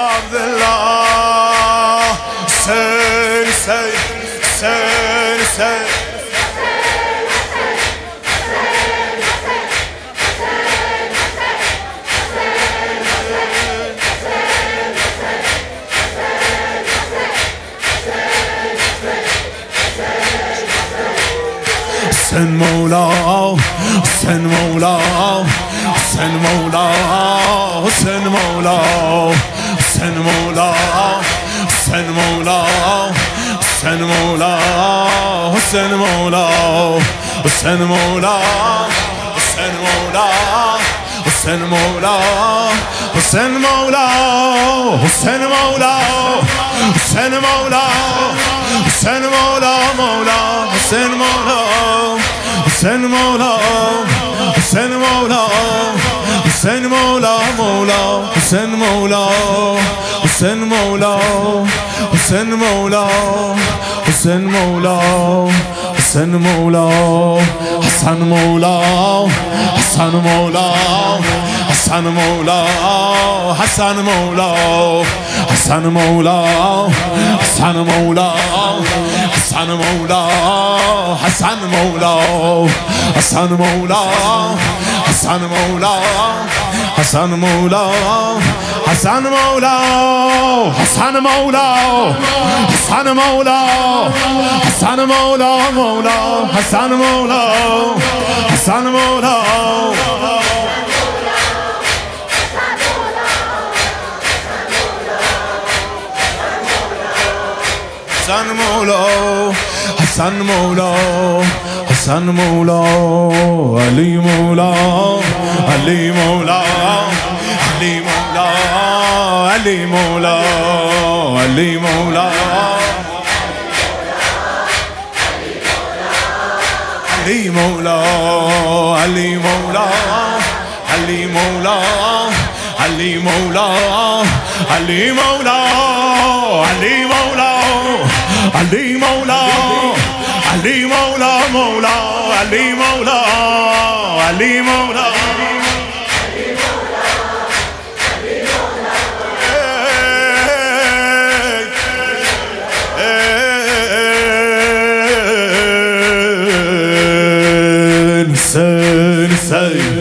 عبدالله حسین حسین مولا حسین مولا حسین مولا حسین مولا حسین مولا حسین مولا حسین مولا حسین مولا حسین مولا حسین مولا حسین مولا حسین مولا حسین مولا حسین مولا حسین مولا مولا حسین مولا حسین مولا حسین مولا حسین مولا مولا حسین مولا حسین مولا حسین مولا حسین مولا حسین مولا حسن مولا حسن مولا حسن مولا حسن مولا حسن مولا حسن مولا حسن مولا حسن مولا حسن مولا حسن مولا حسن مولا حسن مولا حسن مولا حسن مولا حسن مولا مولا حسن مولا حسن مولا حسن مولا حسن مولا حسن مولا علی مولا علی مولا علی مولا علی مولا علی مولا علی مولا علی مولا علی مولا علی مولا علی مولا علی مولا علی مولا علی مولا مولا علی مولا علی مولا حسین حسین